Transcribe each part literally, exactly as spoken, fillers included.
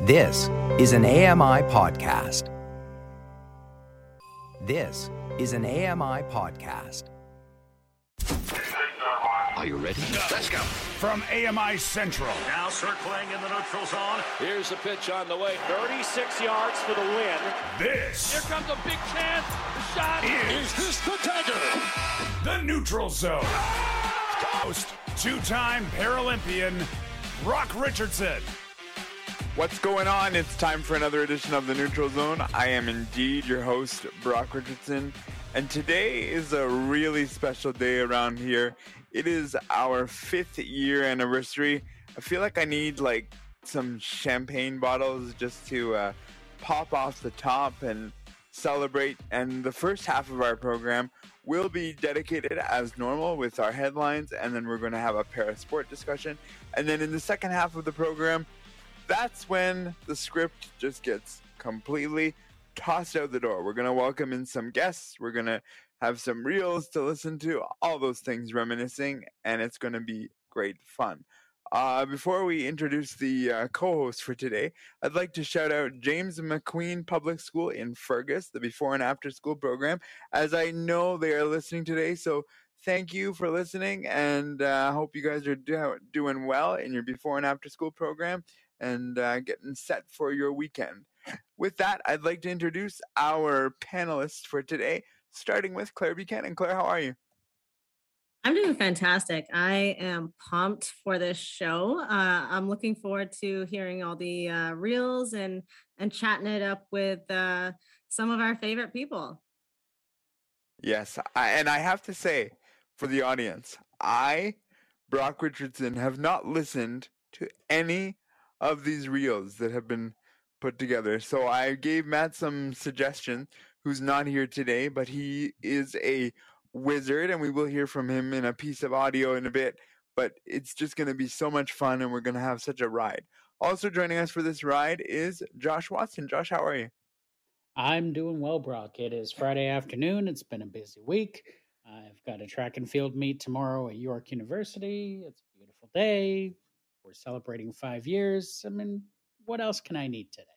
This is an A M I podcast. This is an A M I podcast. Are you ready? Let's go. From A M I Central. Now circling in the neutral zone. Here's the pitch on the way. thirty-six yards for the win. This. Here comes a big chance. The shot is, is this the dagger? The neutral zone. Host, two-time Paralympian, Brock Richardson. What's going on? It's time for another edition of The Neutral Zone. I am indeed your host, Brock Richardson, and today is a really special day around here. It is our fifth year anniversary. I feel like I need like some champagne bottles just to uh, pop off the top and celebrate. And the first half of our program will be dedicated as normal with our headlines, and then we're going to have a para-sport discussion. And then in the second half of the program, that's when the script just gets completely tossed out the door. We're going to welcome in some guests. We're going to have some reels to listen to, all those things reminiscing, and it's going to be great fun. Uh, before we introduce the uh, co-host for today, I'd like to shout out James McQueen Public School in Fergus, the before and after school program, as I know they are listening today. So thank you for listening, and I uh, hope you guys are do- doing well in your before and after school program and uh, getting set for your weekend. With that, I'd like to introduce our panelists for today, starting with Claire Buchanan. Claire, how are you? I'm doing fantastic. I am pumped for this show. Uh, I'm looking forward to hearing all the uh, reels and and chatting it up with uh, some of our favorite people. Yes, I, and I have to say, for the audience, I, Brock Richardson, have not listened to any of these reels that have been put together. So I gave Matt some suggestions, who's not here today, but he is a wizard, and we will hear from him in a piece of audio in a bit. But it's just going to be so much fun, and we're going to have such a ride. Also joining us for this ride is Josh Watson. Josh, how are you? I'm doing well, Brock. It is Friday afternoon. It's been a busy week. I've got a track and field meet tomorrow at York University. It's a beautiful day. We're celebrating five years. I mean, what else can I need today?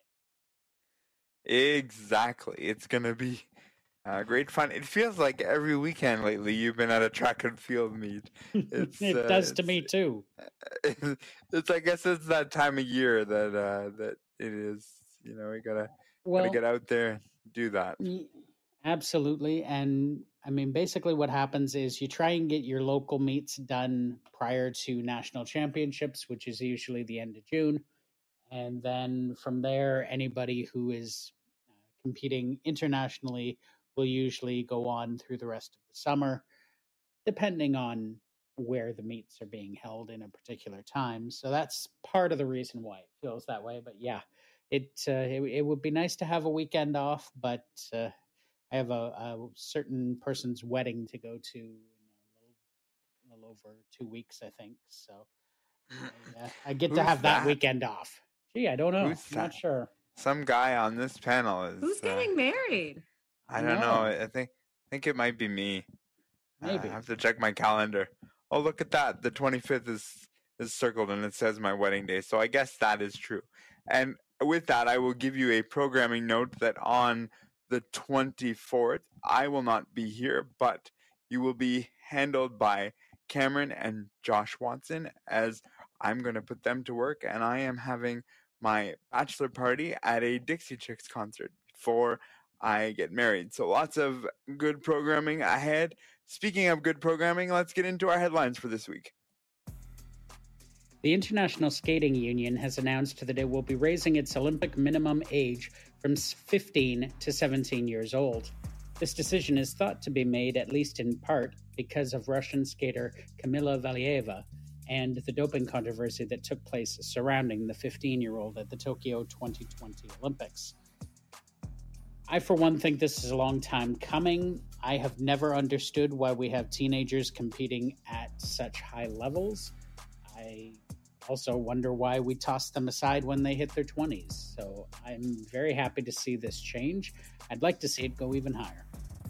Exactly. It's going to be uh, great fun. It feels like every weekend lately you've been at a track and field meet. It's, it uh, does to me too. It's, I guess it's that time of year that uh, that it is. You know, we gotta well, gotta get out there and do that. Absolutely. And I mean, basically what happens is you try and get your local meets done prior to national championships, which is usually the end of June. And then from there, anybody who is uh, competing internationally will usually go on through the rest of the summer, depending on where the meets are being held in a particular time. So that's part of the reason why it feels that way. But yeah, it uh, it, it would be nice to have a weekend off, but uh, I have a, a certain person's wedding to go to in a little, a little over two weeks, I think. So I, uh, I get to have that? that weekend off. Gee, I don't know. Who's I'm not sure. Some guy on this panel is. Who's getting uh, married? I don't know. know. I think I think it might be me. Maybe uh, I have to check my calendar. Oh, look at that! The twenty-fifth is is circled and it says my wedding day. So I guess that is true. And with that, I will give you a programming note that on the twenty-fourth, I will not be here, but you will be handled by Cameron and Josh Watson, as I'm going to put them to work, and I am having my bachelor party at a Dixie Chicks concert before I get married. So lots of good programming ahead. Speaking of good programming, let's get into our headlines for this week. The International Skating Union has announced that it will be raising its Olympic minimum age from fifteen to seventeen years old. This decision is thought to be made at least in part because of Russian skater Kamila Valieva and the doping controversy that took place surrounding the fifteen-year-old at the Tokyo twenty twenty Olympics. I, for one, think this is a long time coming. I have never understood why we have teenagers competing at such high levels. I also wonder why we toss them aside when they hit their twenties. So I'm very happy to see this change. I'd like to see it go even higher.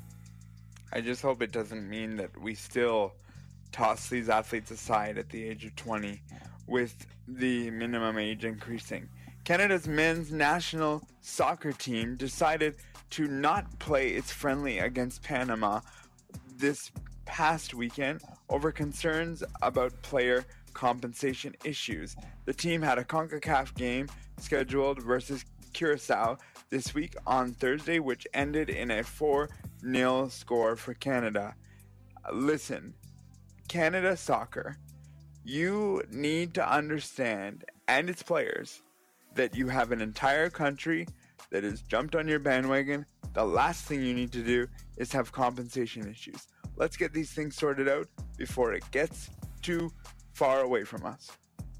I just hope it doesn't mean that we still toss these athletes aside at the age of twenty with the minimum age increasing. Canada's men's national soccer team decided to not play its friendly against Panama this past weekend over concerns about player compensation issues. The team had a CONCACAF game scheduled versus Curacao this week on Thursday, which ended in a four nil score for Canada. Listen, Canada soccer, you need to understand, and its players, that you have an entire country that has jumped on your bandwagon. The last thing you need to do is have compensation issues. Let's get these things sorted out before it gets too far away from us.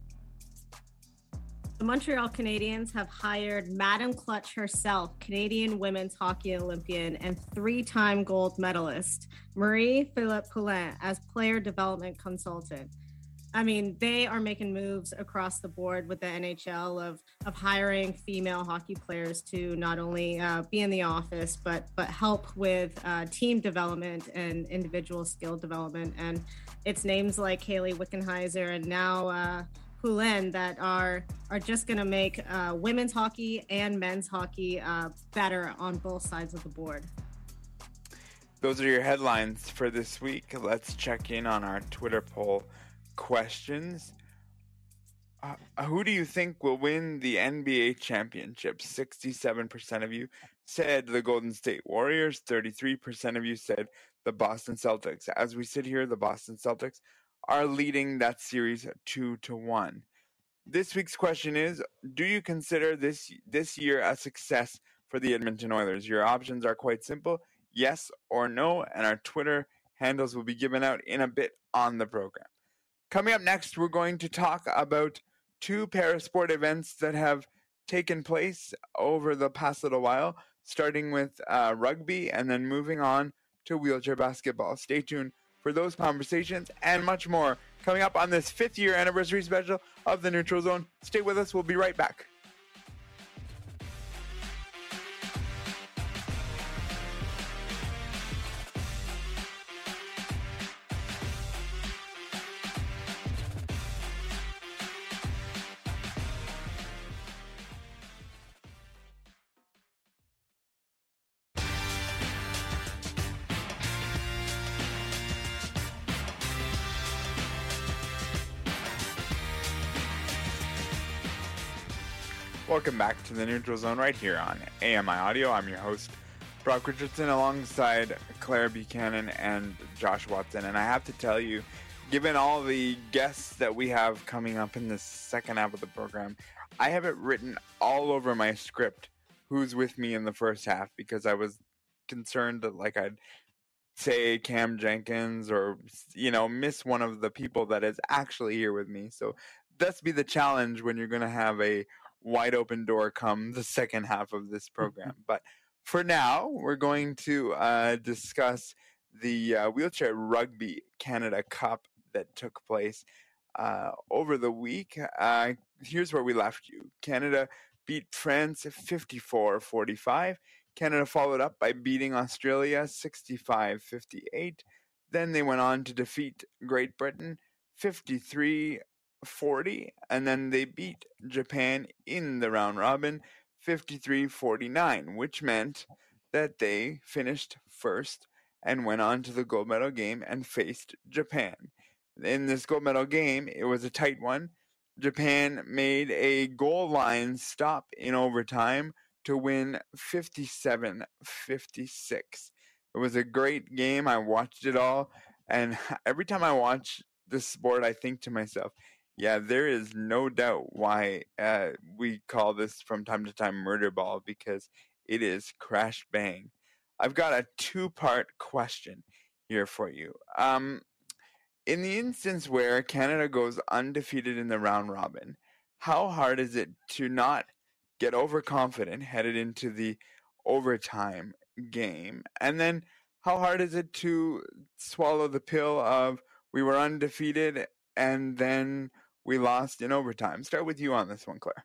The Montreal Canadiens have hired Madame Clutch herself, Canadian women's hockey Olympian and three-time gold medalist, Marie-Philippe Poulin, as player development consultant. I mean, they are making moves across the board with the N H L of of hiring female hockey players to not only uh, be in the office, but but help with uh, team development and individual skill development. And it's names like Hayley Wickenheiser and now uh, Poulin that are are just going to make uh, women's hockey and men's hockey uh, better on both sides of the board. Those are your headlines for this week. Let's check in on our Twitter poll questions. Uh, who do you think will win the N B A championship? sixty-seven percent of you said the Golden State Warriors. thirty-three percent of you said the Boston Celtics. As we sit here, the Boston Celtics are leading that series two to one. This week's question is, do you consider this this year a success for the Edmonton Oilers? Your options are quite simple, yes or no, and our Twitter handles will be given out in a bit on the program. Coming up next, we're going to talk about two parasport events that have taken place over the past little while, starting with uh, rugby and then moving on to wheelchair basketball. Stay tuned for those conversations and much more coming up on this fifth year anniversary special of the Neutral Zone. Stay with us. We'll be right back. Welcome back to the Neutral Zone right here on A M I Audio. I'm your host, Brock Richardson, alongside Claire Buchanan and Josh Watson. And I have to tell you, given all the guests that we have coming up in the second half of the program, I have it written all over my script who's with me in the first half because I was concerned that like I'd say Cam Jenkins or, you know, miss one of the people that is actually here with me. So that's be the challenge when you're going to have a wide open door come the second half of this program. But for now, we're going to uh, discuss the uh, Wheelchair Rugby Canada Cup that took place uh, over the week. Uh, here's where we left you. Canada beat France fifty-four forty-five. Canada followed up by beating Australia sixty-five fifty-eight. Then they went on to defeat Great Britain fifty-three forty, and then they beat Japan in the round robin fifty-three forty-nine, which meant that they finished first and went on to the gold medal game and faced Japan. In this gold medal game, it was a tight one. Japan made a goal line stop in overtime to win fifty-seven fifty-six. It was a great game. I watched it all, and every time I watch this sport, I think to myself, yeah, there is no doubt why uh, we call this from time to time murder ball, because it is crash bang. I've got a two-part question here for you. Um, in the instance where Canada goes undefeated in the round robin, how hard is it to not get overconfident headed into the overtime game? And then how hard is it to swallow the pill of we were undefeated and then we lost in overtime? Start with you on this one, Claire.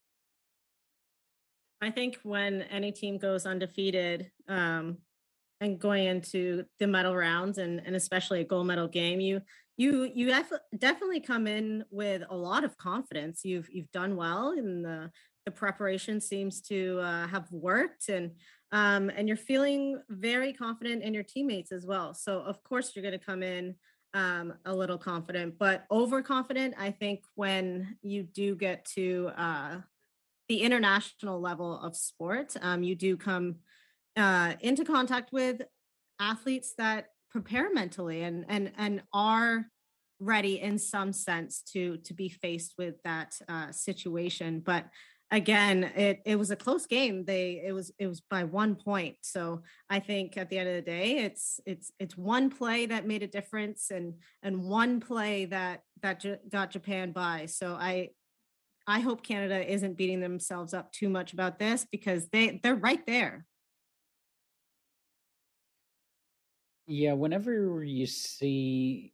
I think when any team goes undefeated um, and going into the medal rounds and, and especially a gold medal game, you you you def- definitely come in with a lot of confidence. You've you've done well in the the preparation seems to uh, have worked, and um, and you're feeling very confident in your teammates as well. So of course you're going to come in um, a little confident, but overconfident. I think when you do get to uh, the international level of sport, um, you do come uh, into contact with athletes that prepare mentally and and and are ready in some sense to to be faced with that uh, situation. But again, it it was a close game. They it was it was by one point. So I think at the end of the day, it's it's it's one play that made a difference, and and one play that that J- got Japan by. So I I hope Canada isn't beating themselves up too much about this, because they they're right there. Yeah, whenever you see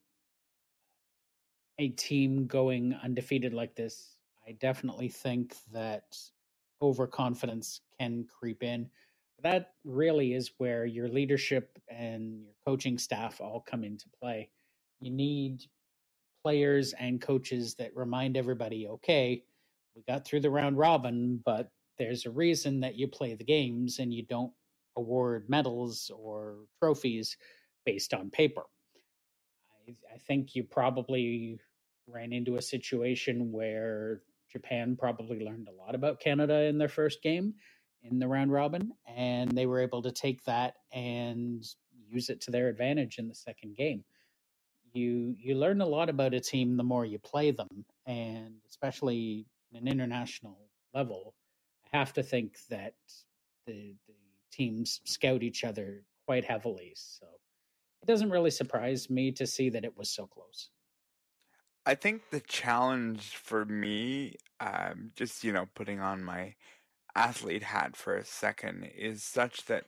a team going undefeated like this, I definitely think that overconfidence can creep in. That really is where your leadership and your coaching staff all come into play. You need players and coaches that remind everybody, okay, we got through the round robin, but there's a reason that you play the games and you don't award medals or trophies based on paper. I, I think you probably ran into a situation where Japan probably learned a lot about Canada in their first game in the round robin, and they were able to take that and use it to their advantage in the second game. You you learn a lot about a team the more you play them, and especially in an international level, I have to think that the the teams scout each other quite heavily. So it doesn't really surprise me to see that it was so close. I think the challenge for me, um, just, you know, putting on my athlete hat for a second, is such that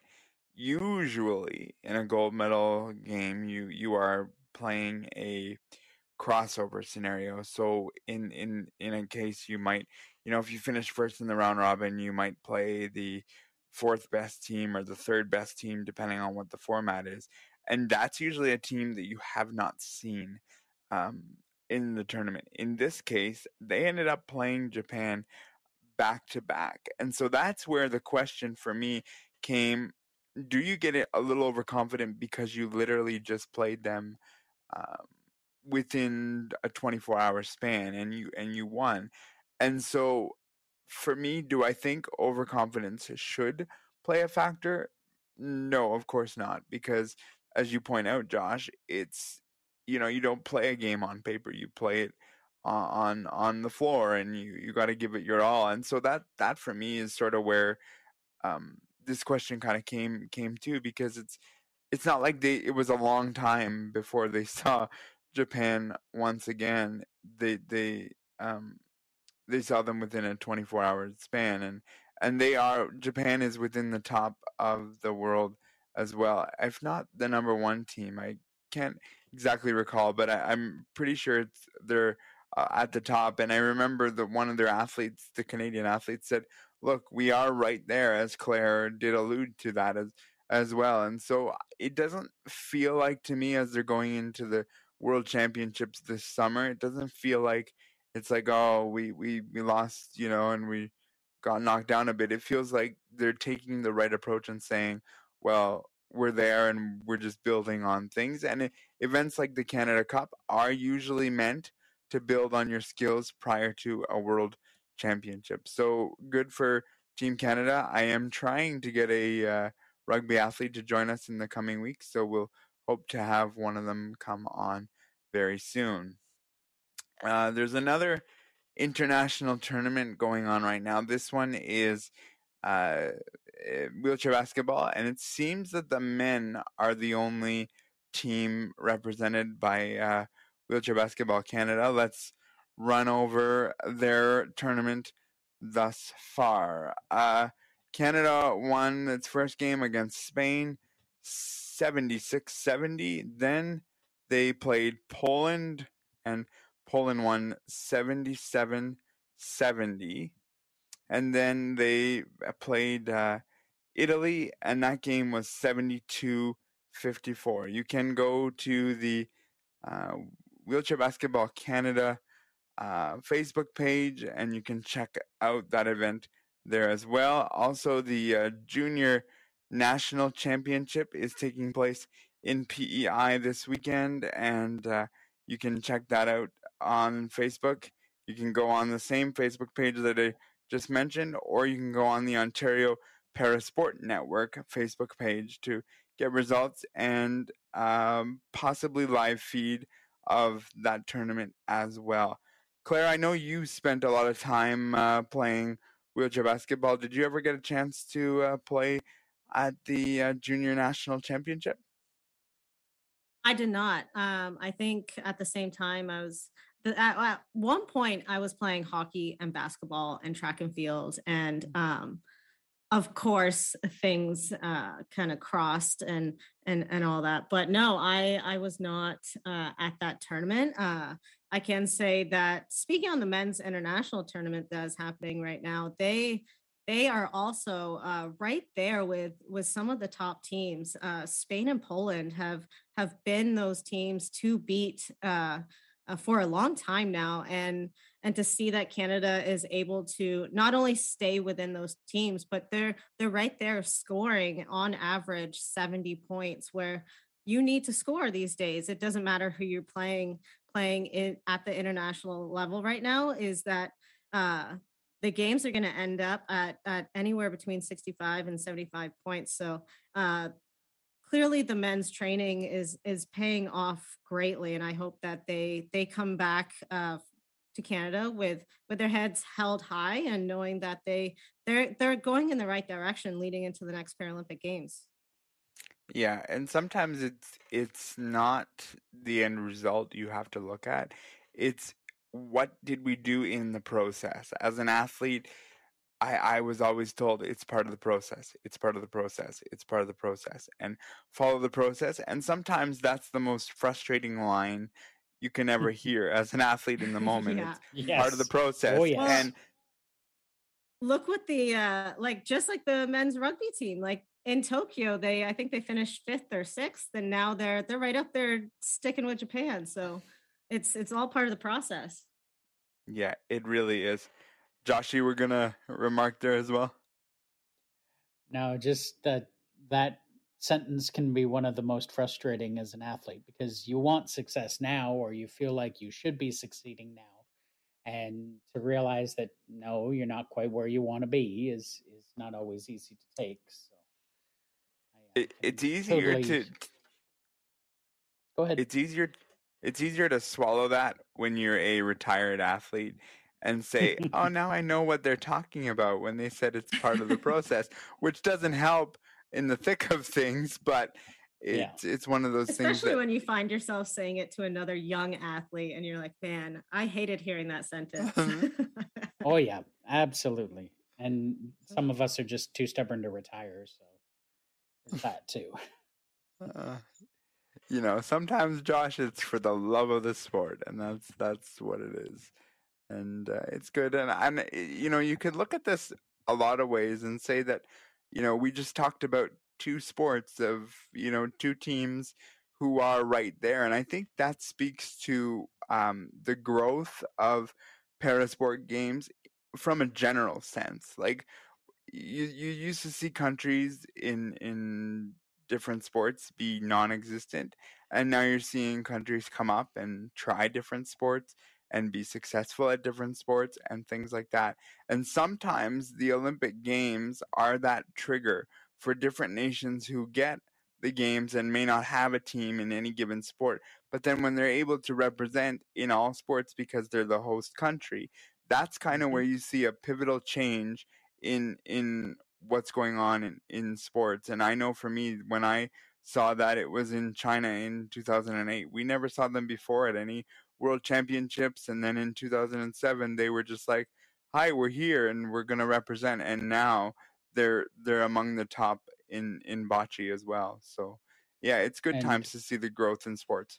usually in a gold medal game, you, you are playing a crossover scenario. So in, in, in a case you might, you know, if you finish first in the round robin, you might play the fourth best team or the third best team, depending on what the format is. And that's usually a team that you have not seen um, in the tournament. In this case, they ended up playing Japan back to back. And so that's where the question for me came. Do you get it a little overconfident because you literally just played them um, within a twenty-four hour span and you and you won? And so for me, do I think overconfidence should play a factor? No, of course not, because as you point out, Josh, it's, you know, you don't play a game on paper, you play it on on the floor, and you you got to give it your all. And so that that for me is sort of where um this question kind of came came to, because it's it's not like they it was a long time before they saw Japan once again. They they um they saw them within a twenty-four hour span, and and they are Japan is within the top of the world as well, if not the number one team. I can't exactly recall, but I, I'm pretty sure it's they're uh, at the top. And I remember that one of their athletes, the Canadian athletes, said, "Look, we are right there," as Claire did allude to that as as well. And so it doesn't feel like, to me, as they're going into the World Championships this summer, it doesn't feel like it's like, oh, we, we, we lost, you know, and we got knocked down a bit. It feels like they're taking the right approach and saying, well, we're there and we're just building on things. And it, events like the Canada Cup are usually meant to build on your skills prior to a World Championship. So good for Team Canada. I am trying to get a uh, rugby athlete to join us in the coming weeks, so we'll hope to have one of them come on very soon. Uh, there's another international tournament going on right now. This one is uh, wheelchair basketball, and it seems that the men are the only team represented by uh, Wheelchair Basketball Canada. Let's run over their tournament thus far. Uh, Canada won its first game against Spain, seventy-six seventy. Then they played Poland, and Poland won seventy-seven seventy. And then they played uh, Italy, and that game was seventy-two fifty-four. You can go to the uh, Wheelchair Basketball Canada uh, Facebook page, and you can check out that event there as well. Also, the uh, Junior National Championship is taking place in P E I this weekend, and uh, you can check that out on Facebook. You can go on the same Facebook page that I just mentioned, or you can go on the Ontario Parasport Network Facebook page to get results and um, possibly live feed of that tournament as well. Claire, I know you spent a lot of time uh, playing wheelchair basketball. Did you ever get a chance to uh, play at the uh, Junior National Championship? I did not. Um, I think at the same time I was the, at, at one point I was playing hockey and basketball and track and field, and um, of course things uh, kind of crossed and and and all that. But no, I I was not uh, at that tournament. Uh, I can say that speaking on the men's international tournament that is happening right now, they they are also uh, right there with with some of the top teams. Uh, Spain and Poland have have been those teams to beat uh, uh, for a long time now, and and to see that Canada is able to not only stay within those teams, but they're they're right there scoring on average seventy points, where you need to score these days. It doesn't matter who you're playing playing in at the international level right now. Is that uh, the games are going to end up at, at anywhere between sixty-five and seventy-five points. So uh, clearly the men's training is is paying off greatly. And I hope that they they come back uh, to Canada with with their heads held high and knowing that they they're they're going in the right direction leading into the next Paralympic Games. Yeah, and sometimes it's it's not the end result you have to look at. It's what did we do in the process? As an athlete, I, I was always told it's part of the process. It's part of the process. It's part of the process. And follow the process. And sometimes that's the most frustrating line you can ever hear as an athlete in the moment. Yeah. It's Yes. part of the process. Oh, yes. And Look what the uh like just like the men's rugby team, like in Tokyo, they I think they finished fifth or sixth, and now they're they're right up there sticking with Japan. So it's it's all part of the process. yeah, it really is. Josh, you were gonna remark there as well? No, just that that sentence can be one of the most frustrating as an athlete, because you want success now, or you feel like you should be succeeding now, and to realize that no, you're not quite where you want to be is is not always easy to take. So I, I It, can it's easier totally- to go ahead. it's easier it's easier to swallow that when you're a retired athlete and say, oh, now I know what they're talking about when they said it's part of the process, which doesn't help in the thick of things, but Yeah. it's it's one of those things Especially that when you find yourself saying it to another young athlete and you're like, man, I hated hearing that sentence. Oh yeah, absolutely. And some of us are just too stubborn to retire, so there's that too. uh, you know, sometimes, Josh, it's for the love of the sport, and that's that's what it is. And uh, it's good. And, and, uh, you know, you could look at this a lot of ways and say that, you know, we just talked about two sports of, you know, two teams who are right there. And I think that speaks to um, the growth of parasport games from a general sense. Like, you, you used to see countries in in different sports be non-existent, and now you're seeing countries come up and try different sports and be successful at different sports and things like that. And sometimes the Olympic Games are that trigger for different nations who get the games and may not have a team in any given sport, but then when they're able to represent in all sports because they're the host country, that's kind of where you see a pivotal change in in what's going on in, in sports. And I know for me, when I saw that, it was in China in two thousand eight. We never saw them before at any world championships. And then in two thousand seven, they were just like, hi, we're here and we're going to represent. And now they're they're among the top in, in bocce as well. So yeah, it's good And- times to see the growth in sports.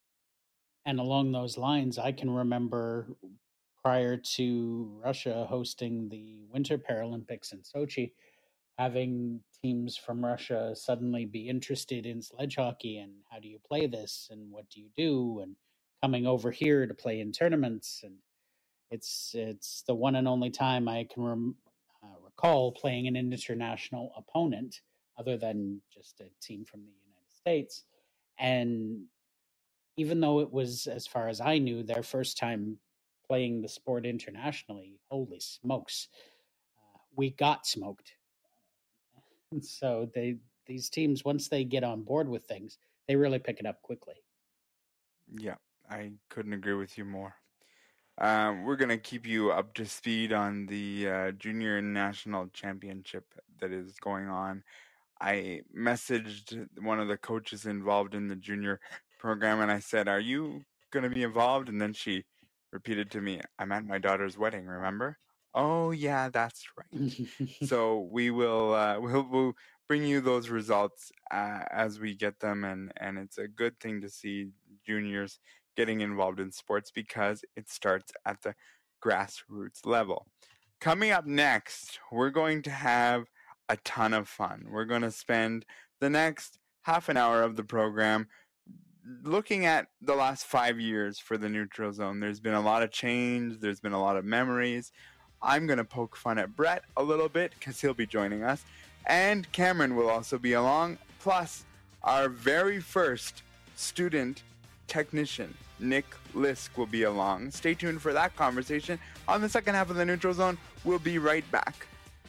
And along those lines, I can remember prior to Russia hosting the Winter Paralympics in Sochi, having teams from Russia suddenly be interested in sledge hockey and how do you play this and what do you do, and coming over here to play in tournaments. And It's it's the one and only time I can rem, uh, recall playing an international opponent other than just a team from the United States. And even though it was, as far as I knew, their first time playing the sport internationally, holy smokes, uh, we got smoked. And so they these teams, once they get on board with things, they really pick it up quickly. Yeah, I couldn't agree with you more. Um, we're going to keep you up to speed on the uh, Junior National Championship that is going on. I messaged one of the coaches involved in the junior program, and I said, "Are you going to be involved?" And then she repeated to me, "I'm at my daughter's wedding, remember?" Oh, yeah, that's right. So we will uh, we'll, we'll bring you those results uh, as we get them, and, and it's a good thing to see juniors getting involved in sports because it starts at the grassroots level. Coming up next, we're going to have a ton of fun. We're going to spend the next half an hour of the program looking at the last five years for the Neutral Zone. There's been a lot of change. There's been a lot of memories. I'm going to poke fun at Brett a little bit because he'll be joining us. And Cameron will also be along. Plus, our very first student technician, Nick Lisk, will be along. Stay tuned for that conversation on the second half of the Neutral Zone. We'll be right back.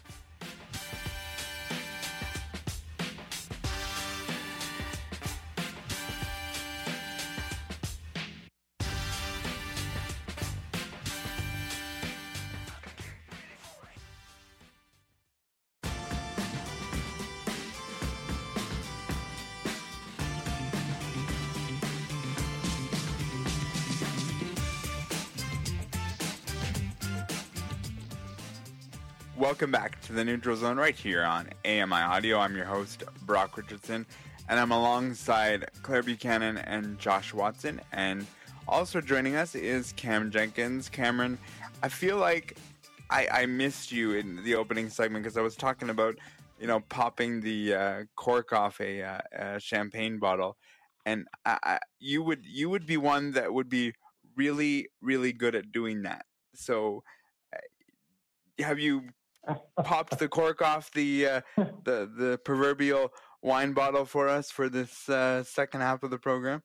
Welcome back to the Neutral Zone right here on A M I Audio. I'm your host, Brock Richardson, and I'm alongside Claire Buchanan and Josh Watson. And also joining us is Cam Jenkins. Cameron, I feel like I, I missed you in the opening segment because I was talking about, you know, popping the uh, cork off a, uh, a champagne bottle, and I, I, you would you would be one that would be really really good at doing that. So, uh, have you popped the cork off the uh, the the proverbial wine bottle for us for this uh, second half of the program?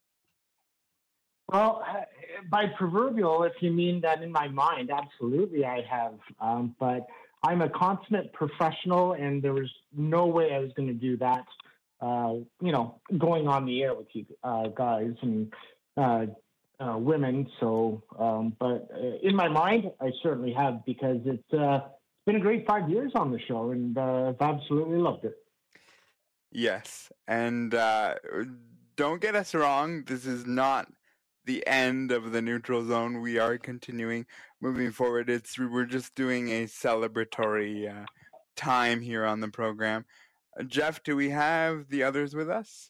Well, by proverbial, if you mean that in my mind, absolutely I have. Um, but I'm a consummate professional, and there was no way I was going to do that, uh, you know, going on the air with you uh, guys and uh, uh, women. So, um, but in my mind, I certainly have, because it's uh, been a great five years on the show, and uh, I've absolutely loved it. Yes, and uh, don't get us wrong, this is not the end of the Neutral Zone. We are continuing moving forward. It's we're just doing a celebratory uh, time here on the program. Uh, Jeff, do we have the others with us?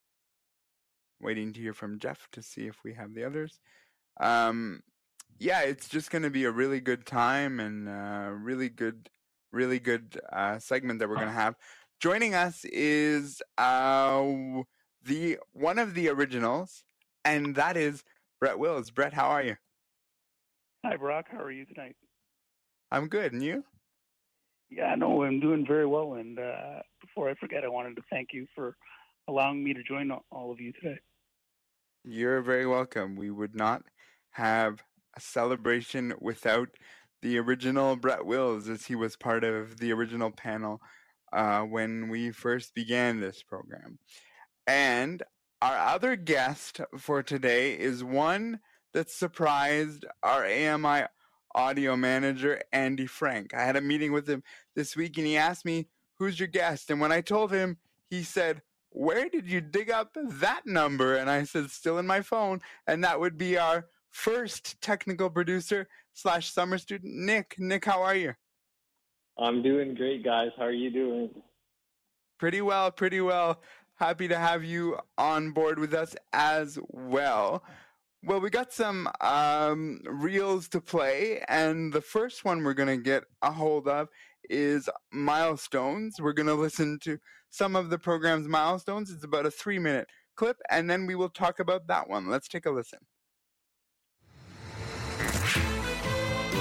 Waiting to hear from Jeff to see if we have the others. Um, yeah, it's just going to be a really good time, and uh, really good, really good uh, segment that we're going to have. Joining us is uh, the one of the originals, and that is Brett Wills. Brett, how are you? Hi, Brock. How are you tonight? I'm good, and you? Yeah, no, I'm doing very well. And uh, before I forget, I wanted to thank you for allowing me to join all of you today. You're very welcome. We would not have a celebration without the original Brett Wills, as he was part of the original panel uh, when we first began this program. And our other guest for today is one that surprised our A M I audio manager, Andy Frank. I had a meeting with him this week, and he asked me, "Who's your guest?" And when I told him, he said, "Where did you dig up that number?" And I said, "Still in my phone." And that would be our first technical producer slash summer student, Nick. Nick, how are you? I'm doing great, guys. How are you doing? Pretty well, pretty well. Happy to have you on board with us as well. Well, we got some um, reels to play, and the first one we're going to get a hold of is Milestones. We're going to listen to some of the program's milestones. It's about a three-minute clip, and then we will talk about that one. Let's take a listen.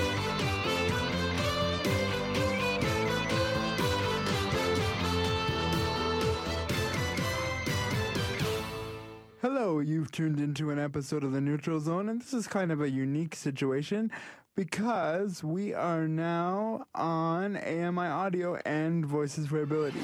Hello, you've tuned into an episode of The Neutral Zone, and this is kind of a unique situation because we are now on A M I Audio and Voices for Ability.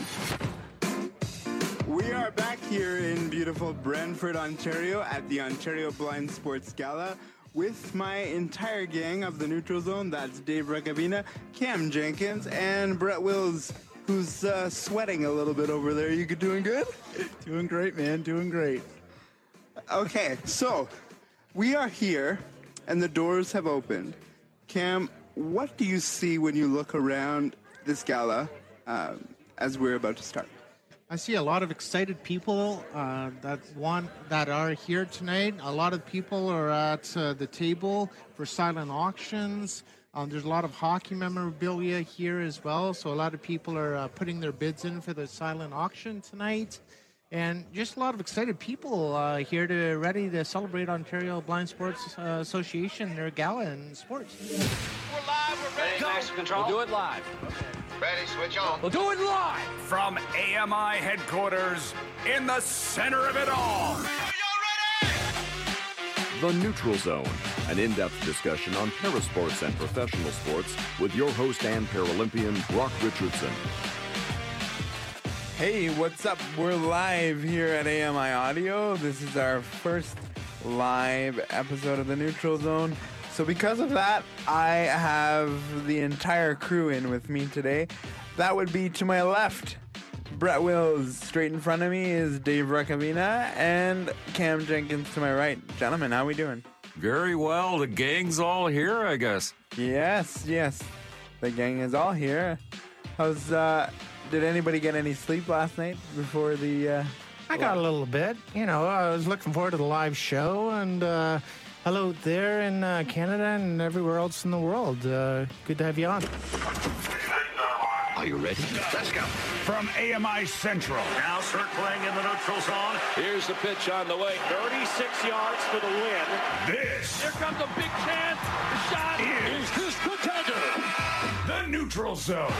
We are back here in beautiful Brantford, Ontario at the Ontario Blind Sports Gala with my entire gang of The Neutral Zone. That's Dave Recavina, Cam Jenkins, and Brett Wills, who's uh, sweating a little bit over there. You doing good? Doing great, man. Doing great. Okay, so we are here and the doors have opened. Cam, what do you see when you look around this gala um, as we're about to start? I see a lot of excited people uh, that want that are here tonight. A lot of people are at uh, the table for silent auctions. Um, there's a lot of hockey memorabilia here as well. So a lot of people are uh, putting their bids in for the silent auction tonight. And just a lot of excited people uh, here to ready to celebrate Ontario Blind Sports uh, Association, their gala in sports. We're live, we're ready, master control. We'll do it live. Ready, switch on. We'll do it live. From A M I headquarters in the center of it all. The Neutral Zone, an in-depth discussion on parasports and professional sports with your host and Paralympian, Brock Richardson. Hey, what's up? We're live here at A M I Audio. This is our first live episode of The Neutral Zone. So because of that, I have the entire crew in with me today. That would be to my left, Brett Wills. Straight in front of me is Dave Recavina and Cam Jenkins to my right. Gentlemen, how we doing? Very well. The gang's all here, I guess. Yes, yes. The gang is all here. How's, uh, did anybody get any sleep last night before the, uh... I got a little bit. You know, I was looking forward to the live show, and, uh... hello there in uh, Canada and everywhere else in the world. Uh, good to have you on. Are you ready? Let's go. From A M I Central. Now circling in the neutral zone. Here's the pitch on the way. thirty-six yards for the win. This Here comes a big chance. The shot is, Is this the Tiger? The Neutral Zone.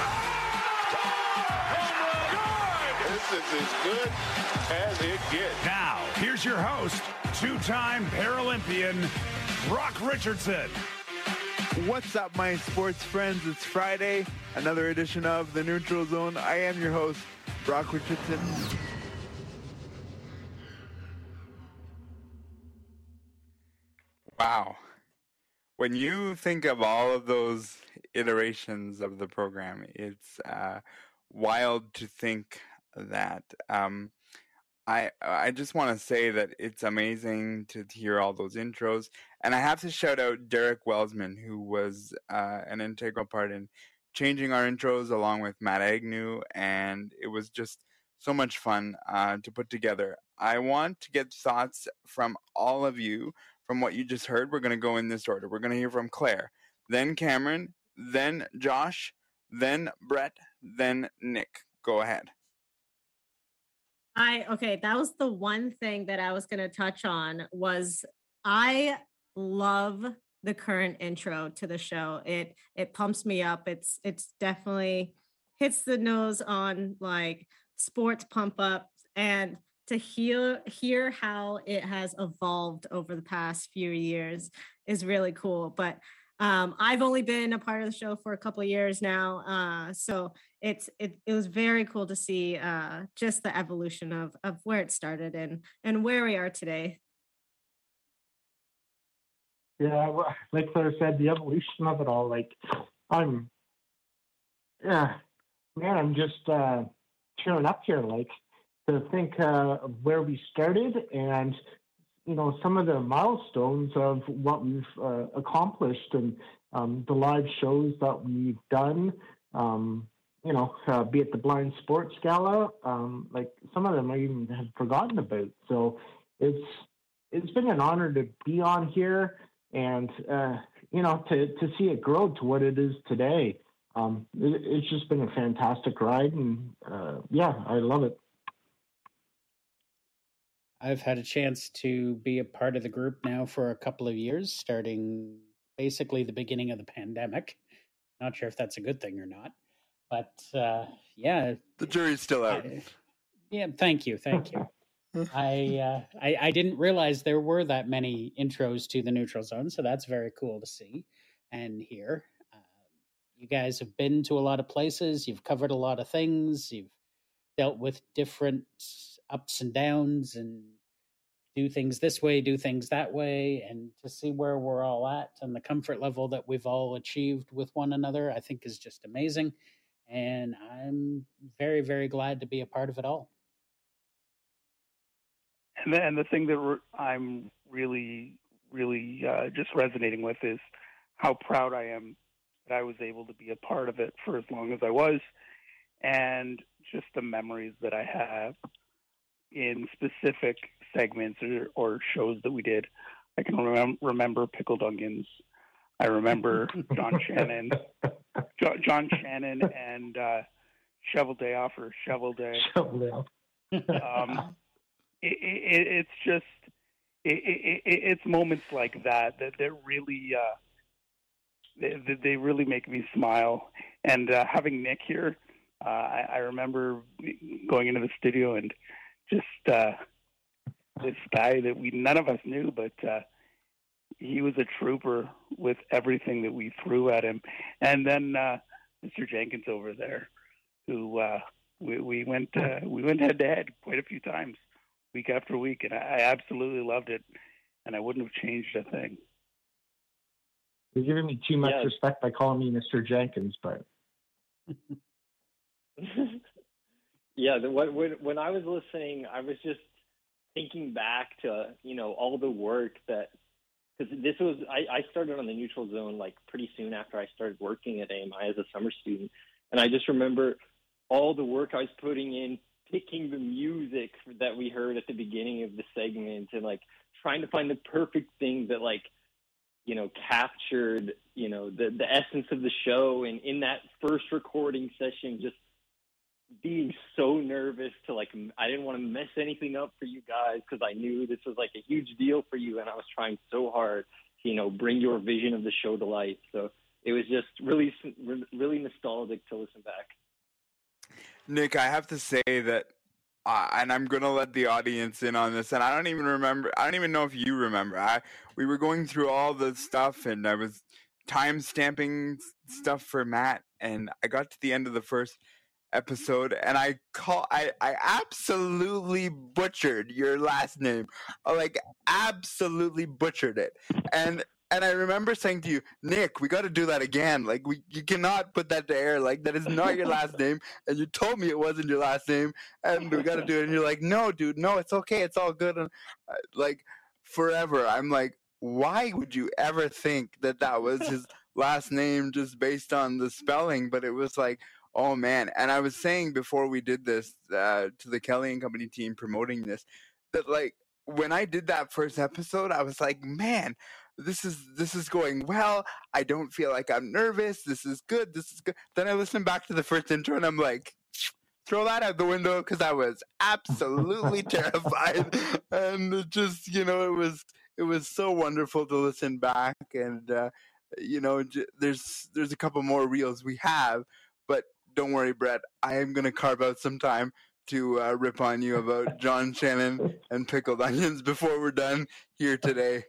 This is as good as it gets. Now, here's your host, two-time Paralympian, Brock Richardson. What's up, my sports friends? It's Friday, another edition of The Neutral Zone. I am your host, Brock Richardson. Wow. When you think of all of those iterations of the program, it's uh, wild to think that. Um, I I just want to say that it's amazing to hear all those intros. And I have to shout out Derek Welsman, who was uh, an integral part in changing our intros along with Matt Agnew. And it was just so much fun uh, to put together. I want to get thoughts from all of you from what you just heard. We're going to go in this order. We're going to hear from Claire, then Cameron, then Josh, then Brett, then Nick. Go ahead. I okay, that was the one thing that I was going to touch on was I love the current intro to the show. It it pumps me up. It's it's definitely hits the nose on like sports pump up, and to hear hear how it has evolved over the past few years is really cool. But Um, I've only been a part of the show for a couple of years now, uh, so it's it, it was very cool to see uh, just the evolution of of where it started and and where we are today. Yeah, well, like Claire said, the evolution of it all. Like, I'm, yeah, man, I'm just uh, cheering up here. Like, to think uh, of where we started and, you know, some of the milestones of what we've uh, accomplished and um, the live shows that we've done, um, you know, uh, be it the Blind Sports Gala, um, like some of them I even had forgotten about. So it's it's been an honor to be on here and, uh, you know, to, to see it grow to what it is today. Um, it, it's just been a fantastic ride, and uh, yeah, I love it. I've had a chance to be a part of the group now for a couple of years, starting basically the beginning of the pandemic. Not sure if that's a good thing or not, but uh, yeah. The jury's still out. I, yeah, thank you, thank you. I, uh, I I didn't realize there were that many intros to the Neutral Zone, so that's very cool to see and hear. Uh, you guys have been to a lot of places. You've covered a lot of things. You've dealt with different ups and downs and do things this way, do things that way, and to see where we're all at and the comfort level that we've all achieved with one another, I think is just amazing. And I'm very, very glad to be a part of it all. And the, and the thing that re- I'm really, really uh, just resonating with is how proud I am that I was able to be a part of it for as long as I was, and just the memories that I have in specific segments or, or shows that we did. I can rem- remember Pickled Onions. I remember John Shannon, jo- John Shannon and uh, Shovel Day Off or Shovel Day. Shovel Day Off. um, it, it, it's just, it, it, it's moments like that that, that really, uh, they, they really make me smile. And uh, having Nick here, uh, I, I remember going into the studio and just uh, this guy that we none of us knew, but uh, he was a trooper with everything that we threw at him. And then uh, Mister Jenkins over there, who uh, we, we went uh, we went head to head quite a few times, week after week, and I absolutely loved it, and I wouldn't have changed a thing. You're giving me too much Yeah. respect by calling me Mister Jenkins, but Yeah, the, when, when when I was listening, I was just thinking back to, you know, all the work that, because this was, I, I started on the Neutral Zone like pretty soon after I started working at A M I as a summer student. And I just remember all the work I was putting in, picking the music that we heard at the beginning of the segment and like trying to find the perfect thing that like, you know, captured, you know, the, the essence of the show. And in that first recording session, just being so nervous to like, I didn't want to mess anything up for you guys because I knew this was like a huge deal for you. And I was trying so hard to, you know, bring your vision of the show to life. So it was just really, really nostalgic to listen back. Nick, I have to say that, uh, and I'm going to let the audience in on this, and I don't even remember, I don't even know if you remember. I We were going through all the stuff, and I was time stamping stuff for Matt, and I got to the end of the first episode, and I call I, I absolutely butchered your last name. I, like, absolutely butchered it. And and I remember saying to you, Nick, we got to do that again. Like, we you cannot put that to air. Like, that is not your last name. And you told me it wasn't your last name, and we got to do it. And you're like, no, dude, no, it's okay. It's all good. And uh, like, forever, I'm like, why would you ever think that that was his last name just based on the spelling? But it was like, oh, man. And I was saying before we did this uh, to the Kelly and Company team promoting this, that, like, when I did that first episode, I was like, man, this is this is going well. I don't feel like I'm nervous. This is good. This is good. Then I listened back to the first intro, and I'm like, throw that out the window, because I was absolutely terrified. And it just, you know, it was it was so wonderful to listen back. And, uh, you know, j- there's there's a couple more reels we have, but don't worry, Brett. I am going to carve out some time to uh, rip on you about John Shannon and Pickled Onions before we're done here today.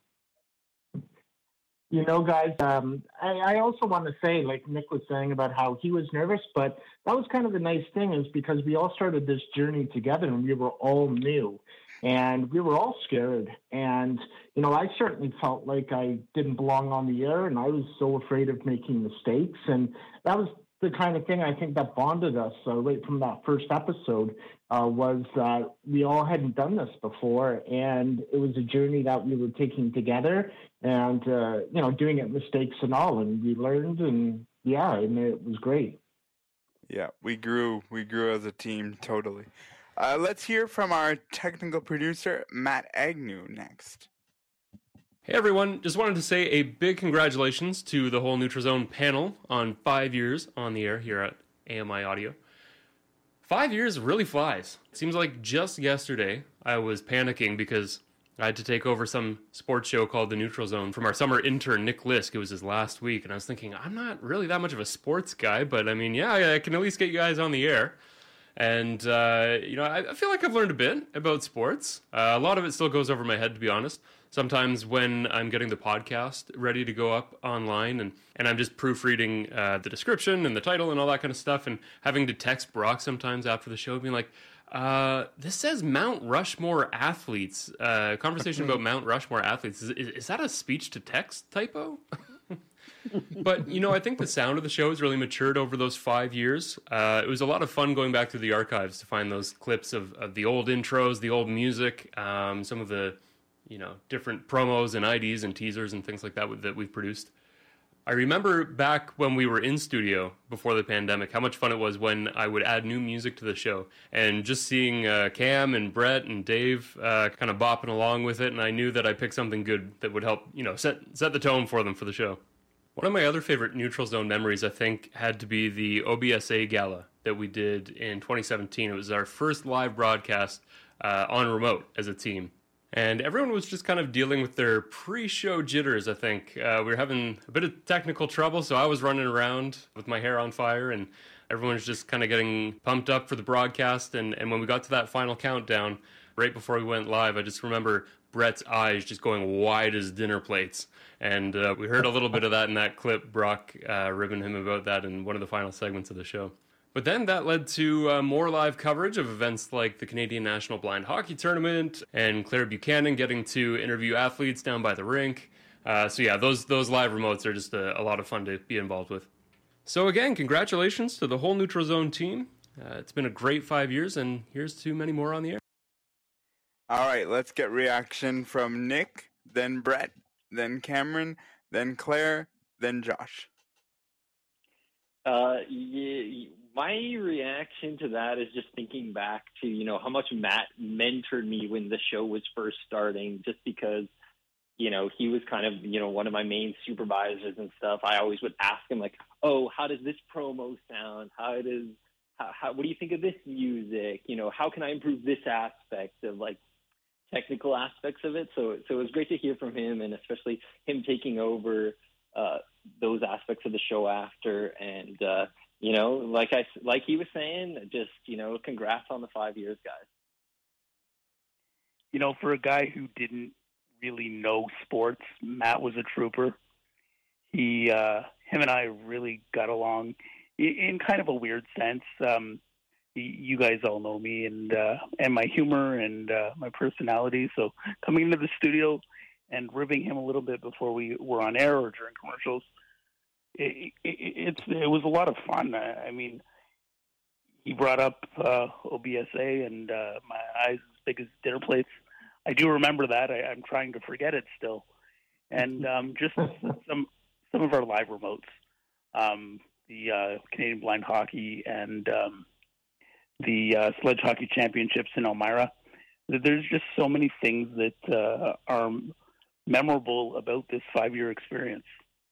you know, guys, um, I, I also want to say, like Nick was saying about how he was nervous, but that was kind of the nice thing, is because we all started this journey together and we were all new and we were all scared. And, you know, I certainly felt like I didn't belong on the air, and I was so afraid of making mistakes. And that was the kind of thing I think that bonded us uh, right from that first episode, uh, was that we all hadn't done this before, and it was a journey that we were taking together, and uh, you know, doing it mistakes and all, and we learned, and yeah, and it was great. Yeah, we grew. We grew as a team, totally. Uh, let's hear from our technical producer, Matt Agnew, next. Hey everyone, just wanted to say a big congratulations to the whole Neutral Zone panel on five years on the air here at A M I Audio. Five years really flies. It seems like just yesterday I was panicking because I had to take over some sports show called The Neutral Zone from our summer intern, Nick Lisk. It was his last week, and I was thinking, I'm not really that much of a sports guy, but I mean, yeah, I can at least get you guys on the air. And, uh, you know, I, I feel like I've learned a bit about sports. Uh, a lot of it still goes over my head, to be honest. Sometimes when I'm getting the podcast ready to go up online and, and I'm just proofreading uh, the description and the title and all that kind of stuff and having to text Brock sometimes after the show being like, uh, this says Mount Rushmore athletes, uh, conversation about Mount Rushmore athletes. Is, is, is that a speech to text typo? But, you know, I think the sound of the show has really matured over those five years. Uh, it was a lot of fun going back through the archives to find those clips of, of the old intros, the old music, um, some of the, you know, different promos and I Ds and teasers and things like that that we've produced. I remember back when we were in studio before the pandemic, how much fun it was when I would add new music to the show and just seeing uh, Cam and Brett and Dave uh, kind of bopping along with it. And I knew that I picked something good that would help, you know, set, set the tone for them for the show. One of my other favorite Neutral Zone memories, I think, had to be the O B S A Gala that we did in twenty seventeen. It was our first live broadcast uh, on remote as a team. And everyone was just kind of dealing with their pre-show jitters, I think. Uh, we were having a bit of technical trouble, so I was running around with my hair on fire, and everyone was just kind of getting pumped up for the broadcast. And, and when we got to that final countdown, right before we went live, I just remember Brett's eyes just going wide as dinner plates. And uh, we heard a little bit of that in that clip, Brock uh, ribbing him about that in one of the final segments of the show. But then that led to uh, more live coverage of events like the Canadian National Blind Hockey Tournament and Claire Buchanan getting to interview athletes down by the rink. Uh, so yeah, those those live remotes are just a, a lot of fun to be involved with. So again, congratulations to the whole Neutral Zone team. Uh, it's been a great five years, and here's to many more on the air. All right, let's get reaction from Nick, then Brett, then Cameron, then Claire, then Josh. Uh, yeah, my reaction to that is just thinking back to, you know, how much Matt mentored me when the show was first starting, just because, you know, he was kind of, you know, one of my main supervisors and stuff. I always would ask him, like, oh, how does this promo sound? How does, how, how what do you think of this music? You know, how can I improve this aspect of, like, technical aspects of it? So, so it was great to hear from him, and especially him taking over uh, those aspects of the show after. And, uh, you know, like I, like he was saying, just, you know, congrats on the five years, guys. You know, for a guy who didn't really know sports, Matt was a trooper. He, uh, him and I really got along in, in kind of a weird sense. Um, you guys all know me and, uh, and my humor and, uh, my personality. So coming into the studio and ribbing him a little bit before we were on air or during commercials, it, it, it's, it was a lot of fun. I, I mean, he brought up, uh, O B S A and, uh, my eyes as big as dinner plates. I do remember that. I, I'm trying to forget it still. And, um, just some, some of our live remotes, um, the, uh, Canadian Blind Hockey and, um, the uh, Sledge Hockey Championships in Elmira. There's just so many things that uh, are memorable about this five-year experience.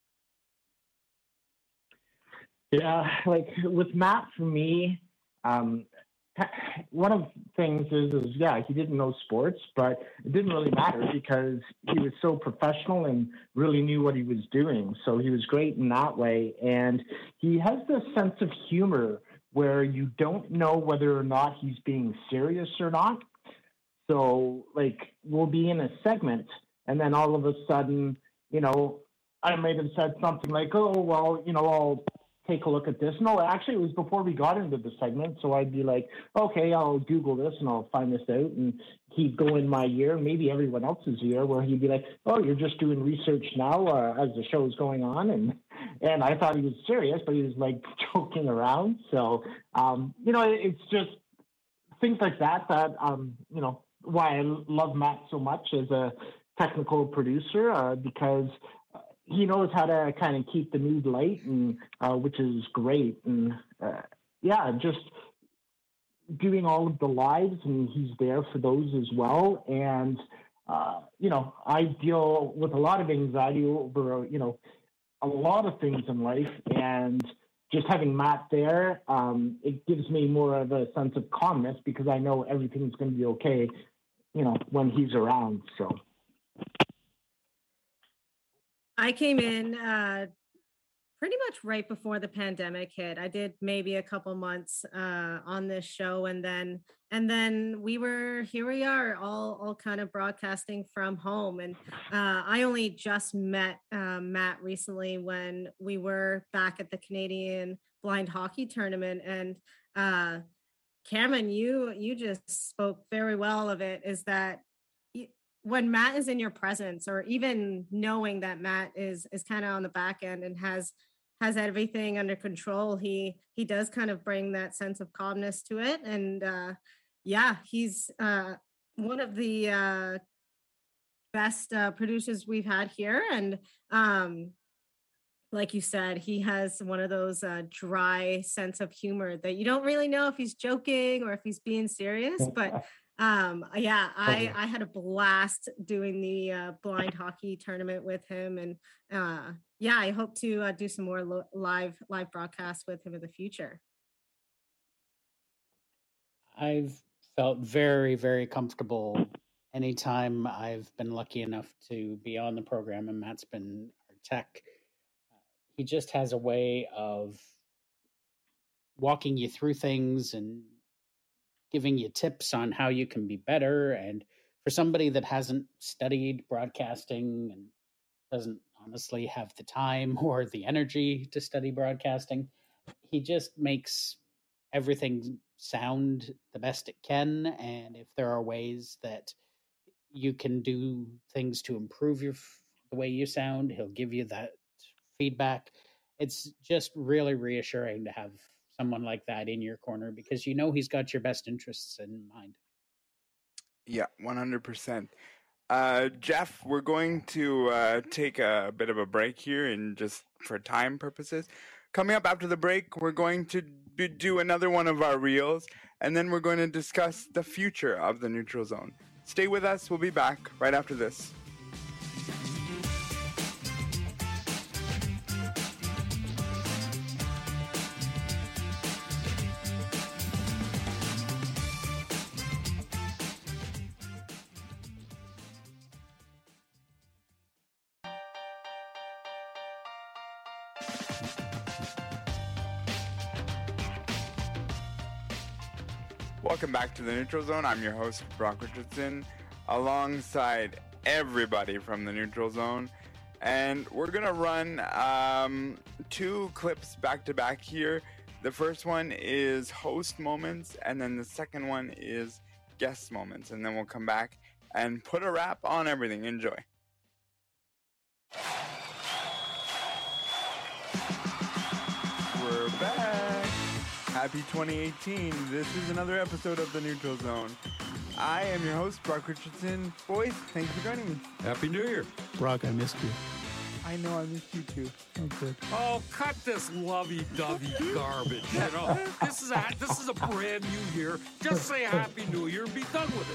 Yeah, like with Matt, for me, um, one of the things is, is, yeah, he didn't know sports, but it didn't really matter because he was so professional and really knew what he was doing. So he was great in that way. And he has this sense of humor where you don't know whether or not he's being serious or not. So, like, we'll be in a segment, and then all of a sudden, you know, I might have said something like, oh, well, you know, I'll take a look at this. No, actually, it was before we got into the segment, so I'd be like, okay, I'll Google this, and I'll find this out, and he'd go in my ear, maybe everyone else's ear, where he'd be like, oh, you're just doing research now uh, as the show's going on, and and I thought he was serious, but he was, like, joking around. So, um, you know, it's just things like that that, um, you know, why I love Matt so much as a technical producer, uh, because he knows how to kind of keep the mood light, and uh, which is great. And uh, yeah, just doing all of the lives, and he's there for those as well. And uh, you know, I deal with a lot of anxiety over you know a lot of things in life, and just having Matt there, um, it gives me more of a sense of calmness because I know everything's going to be okay, you know, when he's around. So. I came in uh, pretty much right before the pandemic hit. I did maybe a couple months uh, on this show, and then and then we were here. We are all all kind of broadcasting from home. And uh, I only just met uh, Matt recently when we were back at the Canadian Blind Hockey Tournament. And uh, Cameron, you you just spoke very well of it. Is that when Matt is in your presence, or even knowing that Matt is is kind of on the back end and has has everything under control, he he does kind of bring that sense of calmness to it. And uh, yeah, he's uh, one of the uh, best uh, producers we've had here. And um, like you said, he has one of those uh, dry sense of humor that you don't really know if he's joking or if he's being serious, but Um, yeah, I, I had a blast doing the uh, blind hockey tournament with him. And uh, yeah, I hope to uh, do some more lo- live, live broadcasts with him in the future. I've felt very, very comfortable anytime I've been lucky enough to be on the program, and Matt's been our tech. He just has a way of walking you through things and giving you tips on how you can be better. And for somebody that hasn't studied broadcasting and doesn't honestly have the time or the energy to study broadcasting, he just makes everything sound the best it can. And if there are ways that you can do things to improve your the way you sound, he'll give you that feedback. It's just really reassuring to have someone like that in your corner, because you know he's got your best interests in mind. Yeah, one hundred percent. Uh, Jeff, we're going to uh, take a bit of a break here, and just for time purposes. Coming up after the break, we're going to do another one of our reels, and then we're going to discuss the future of the Neutral Zone. Stay with us. We'll be back right after this. Welcome back to the Neutral Zone. I'm your host, Brock Richardson, alongside everybody from the Neutral Zone. And we're going to run um, two clips back to back here. The first one is host moments, and then the second one is guest moments. And then we'll come back and put a wrap on everything. Enjoy. We're back. Happy twenty eighteen. This is another episode of the Neutral Zone. I am your host, Brock Richardson. Boys, thanks for joining me. Happy New Year. Brock, I missed you. I know, I missed you too. Oh, good. Oh, cut this lovey-dovey garbage. You know, this is a this is a brand new year. Just say Happy New Year and be done with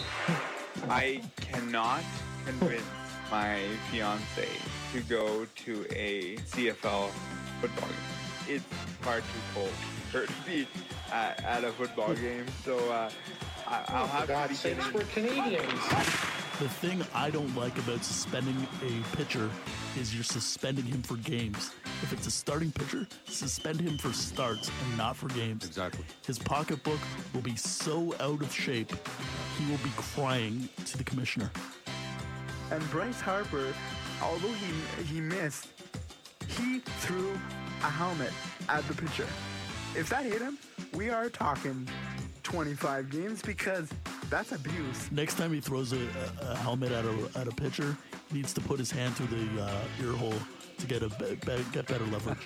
it. I cannot convince my fiance to go to a C F L football game. It's far too cold for her to be at, at a football game, so uh, I, I'll have to be sakes, we're Canadians. The thing I don't like about suspending a pitcher is you're suspending him for games. If it's a starting pitcher, suspend him for starts and not for games. Exactly. His pocketbook will be so out of shape, he will be crying to the commissioner. And Bryce Harper, although he he missed, he threw a helmet at the pitcher. If that hit him, we are talking twenty-five games, because that's abuse. Next time he throws a, a, a helmet at a at a pitcher, he needs to put his hand through the uh, ear hole to get a be, be, get better leverage.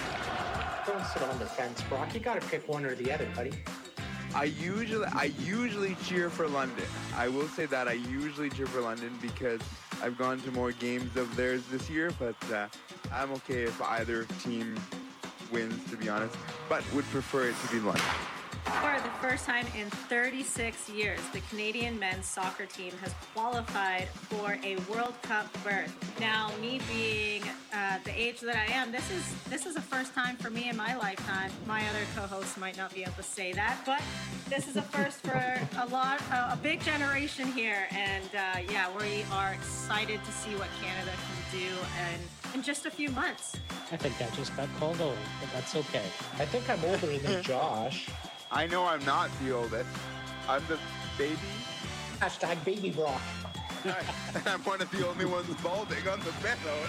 Don't sit on the fence, Brock. You got to pick one or the other, buddy. I usually I usually cheer for London. I will say that I usually cheer for London because I've gone to more games of theirs this year, but uh, I'm okay if either team wins, to be honest, but would prefer it to be London. For the first time in thirty-six years, the Canadian men's soccer team has qualified for a World Cup berth. Now, me being uh, the age that I am, this is this is a first time for me in my lifetime. My other co-hosts might not be able to say that, but this is a first for a lot, uh, a big generation here. And uh, yeah, we are excited to see what Canada can do and in just a few months. I think I just got called old, but that's okay. I think I'm older than Josh. I know I'm not the oldest. I'm the baby. Hashtag baby Brock. I'm one of the only ones balding on the panel.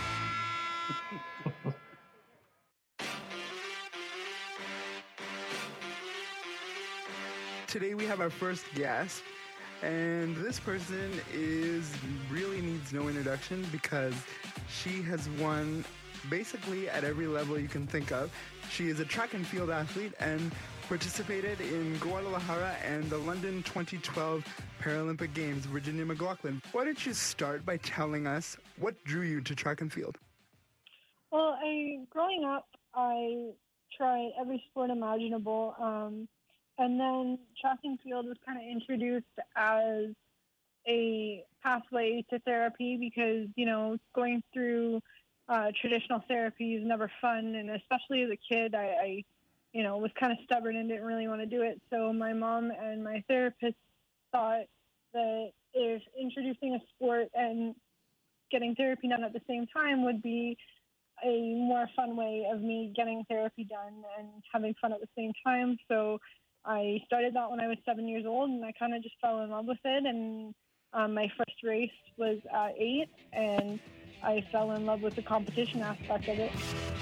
Today we have our first guest, and this person is really needs no introduction because she has won basically at every level you can think of. She is a track and field athlete and participated in Guadalajara and the London twenty twelve Paralympic Games. Virginia McLaughlin, why don't you start by telling us what drew you to track and field? Well, I growing up, I tried every sport imaginable, um, and then track and field was kind of introduced as a pathway to therapy because, you know, going through uh, traditional therapy is never fun, and especially as a kid, I, I you know, was kind of stubborn and didn't really want to do it. So my mom and my therapist thought that if introducing a sport and getting therapy done at the same time would be a more fun way of me getting therapy done and having fun at the same time. So I started that when I was seven years old, and I kind of just fell in love with it. And um, my first race was at eight, and I fell in love with the competition aspect of it.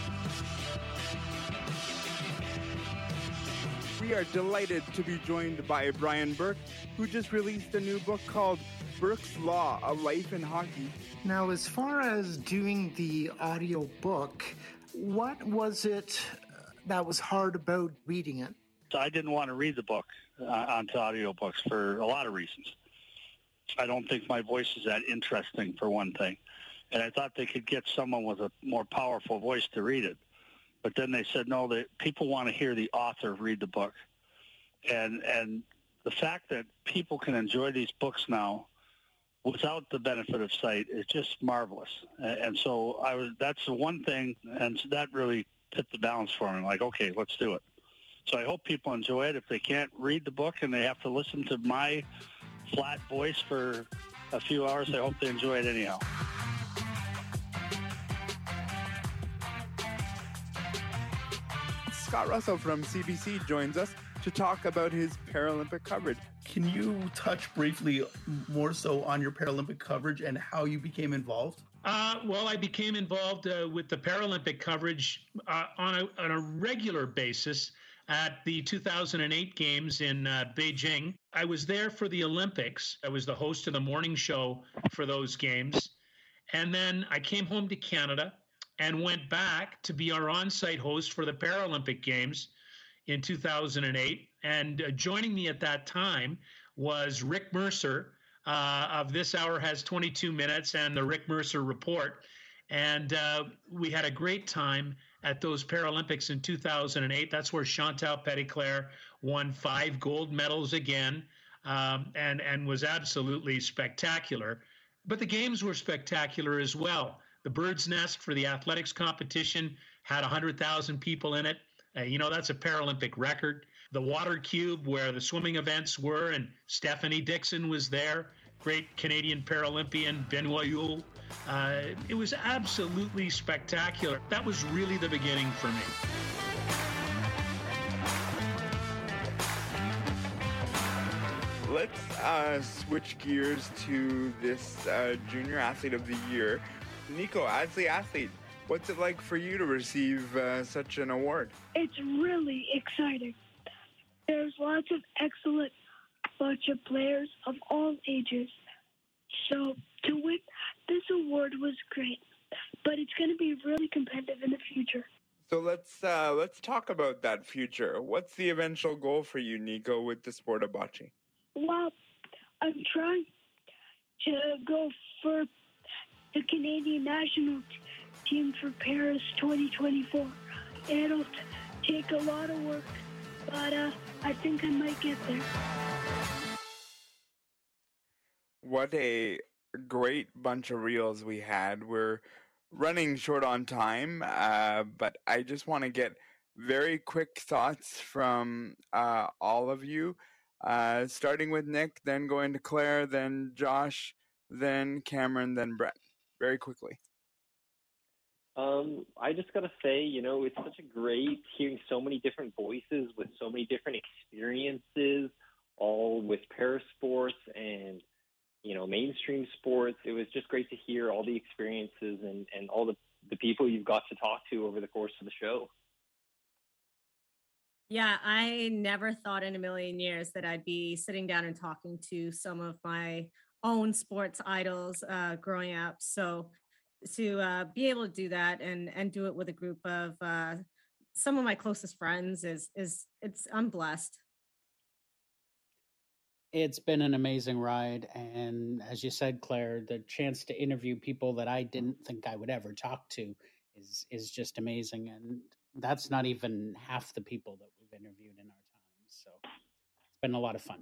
We are delighted to be joined by Brian Burke, who just released a new book called Burke's Law, A Life in Hockey. Now, as far as doing the audio book, what was it that was hard about reading it? I didn't want to read the book uh, onto audiobooks for a lot of reasons. I don't think my voice is that interesting, for one thing. And I thought they could get someone with a more powerful voice to read it. But then they said, no, that people want to hear the author read the book. And and the fact that people can enjoy these books now without the benefit of sight is just marvelous. And so I was that's the one thing, and that really tipped the balance for me. Like, okay, let's do it. So I hope people enjoy it. If they can't read the book and they have to listen to my flat voice for a few hours, I hope they enjoy it anyhow. Scott Russell from C B C joins us to talk about his Paralympic coverage. Can you touch briefly more so on your Paralympic coverage and how you became involved? Uh, well, I became involved uh, with the Paralympic coverage uh, on, a, on a regular basis at the two thousand eight Games in uh, Beijing. I was there for the Olympics. I was the host of the morning show for those games. And then I came home to Canada and went back to be our on-site host for the Paralympic Games in two thousand eight. And uh, joining me at that time was Rick Mercer uh, of This Hour Has twenty-two minutes and the Rick Mercer Report. And uh, we had a great time at those Paralympics in two thousand eight. That's where Chantal Petitclerc won five gold medals again um, and, and was absolutely spectacular. But the games were spectacular as well. The Bird's Nest for the athletics competition had one hundred thousand people in it. Uh, you know, that's a Paralympic record. The Water Cube, where the swimming events were, and Stephanie Dixon was there, great Canadian Paralympian, Benoit Huel. Uh, it was absolutely spectacular. That was really the beginning for me. Let's uh, switch gears to this uh, Junior Athlete of the Year. Nico, as the athlete, what's it like for you to receive uh, such an award? It's really exciting. There's lots of excellent bunch of players of all ages. So to win this award was great, but it's going to be really competitive in the future. So let's uh, let's talk about that future. What's the eventual goal for you, Nico, with the sport of bocce? Well, I'm trying to go for the Canadian national t- team for Paris twenty twenty-four. It'll t- take a lot of work, but uh, I think I might get there. What a great bunch of reels we had. We're running short on time, uh, but I just want to get very quick thoughts from uh, all of you, uh, starting with Nick, then going to Claire, then Josh, then Cameron, then Brett. Very quickly. Um, I just got to say, you know, it's such a great hearing so many different voices with so many different experiences, all with parasports and, you know, mainstream sports. It was just great to hear all the experiences and, and all the, the people you've got to talk to over the course of the show. Yeah, I never thought in a million years that I'd be sitting down and talking to some of my own sports idols uh, growing up. So to uh, be able to do that and and do it with a group of uh, some of my closest friends is is it's I'm blessed. It's been an amazing ride, and as you said, Claire, the chance to interview people that I didn't think I would ever talk to is is just amazing, and that's not even half the people that we've interviewed in our time. So it's been a lot of fun.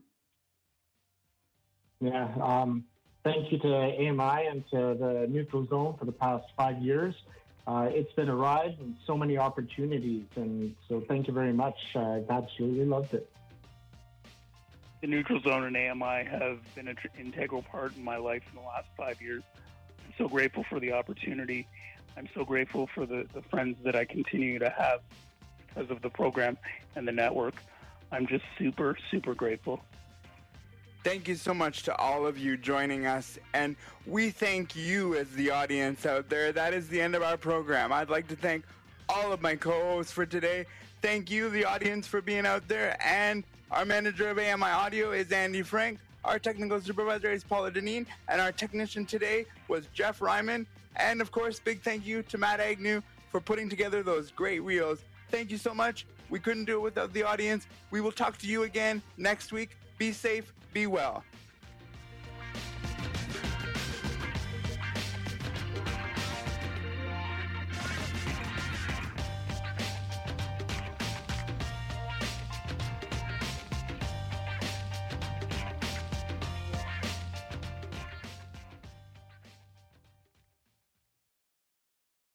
Yeah. Um, thank you to A M I and to the Neutral Zone for the past five years. Uh, it's been a ride and so many opportunities. And so thank you very much. Uh, I've absolutely loved it. The Neutral Zone and A M I have been an integral part in my life in the last five years. I'm so grateful for the opportunity. I'm so grateful for the, the friends that I continue to have because of the program and the network. I'm just super, super grateful. Thank you so much to all of you joining us, and we thank you as the audience out there. That is the end of our program. I'd like to thank all of my co-hosts for today. Thank you, the audience, for being out there, and our manager of A M I Audio is Andy Frank. Our technical supervisor is Paula Deneen, and our technician today was Jeff Ryman. And, of course, big thank you to Matt Agnew for putting together those great reels. Thank you so much. We couldn't do it without the audience. We will talk to you again next week. Be safe. Be well.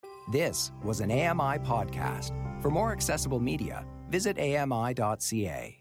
This was an A M I podcast. For more accessible media, visit A M I dot C A.